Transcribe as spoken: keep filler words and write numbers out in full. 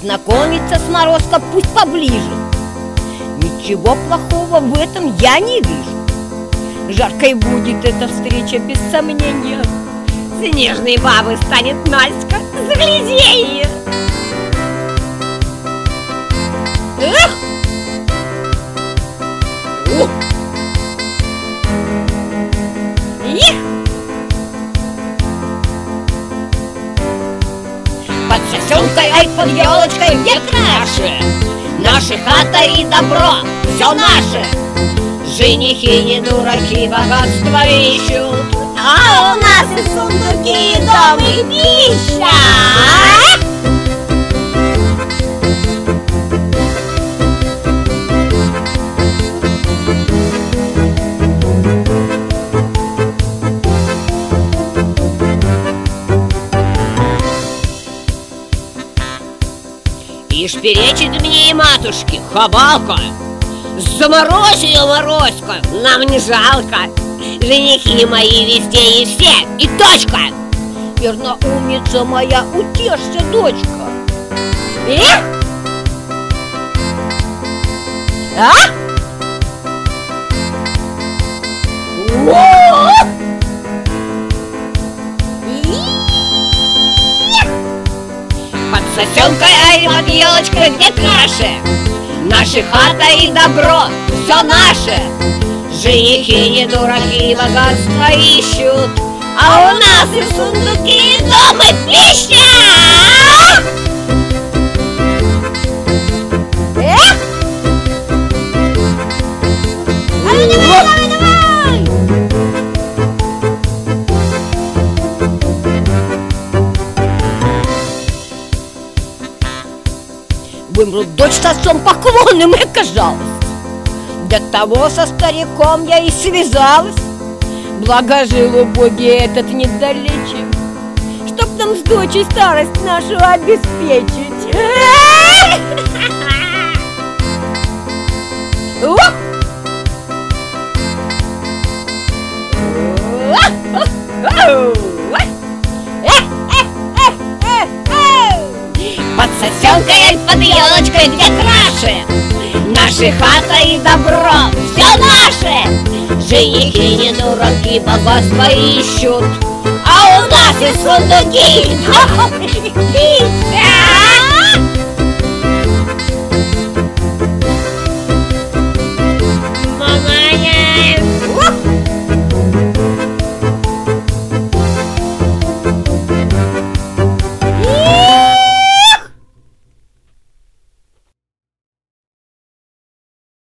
Познакомиться с Морозко пусть поближе. Ничего плохого в этом я не вижу. Жаркой будет эта встреча без сомнения. Снежной бабой станет Настя, загляди ее. Эх! Ух! Их! Под сосенкой, ай, под елочкой, где краше? Наша хата и добро, все наше. Женихи не дураки, богатство ищут, А у нас и сундуки, и дом, и пища. Ишь перечит мне и матушке, хабалка. Заморозь ее, Морозко, нам не жалко. Женихи мои везде и все, и точка. Верно, умница моя, утешься, дочка. Эх! А? О! Под сосенкой, ай, под елочкой, где краше? Наша хата и добро, все наше. Женихи не дураки, богатство ищут, А у нас и сундуки, и дом, и пища. Эх! А ну давай, давай, давай! Вымрут дочь с отцом поклонным, и казалось. До того со стариком я и связалась. Благо жил убогий этот недалече, чтоб нам с дочей старость нашу обеспечить. Ух! Под сосенкой, под елочкой, где краше? Наша хата и добро, все наше. Женихи не дураки, богатство ищут, А у нас и сундуки, и дом, и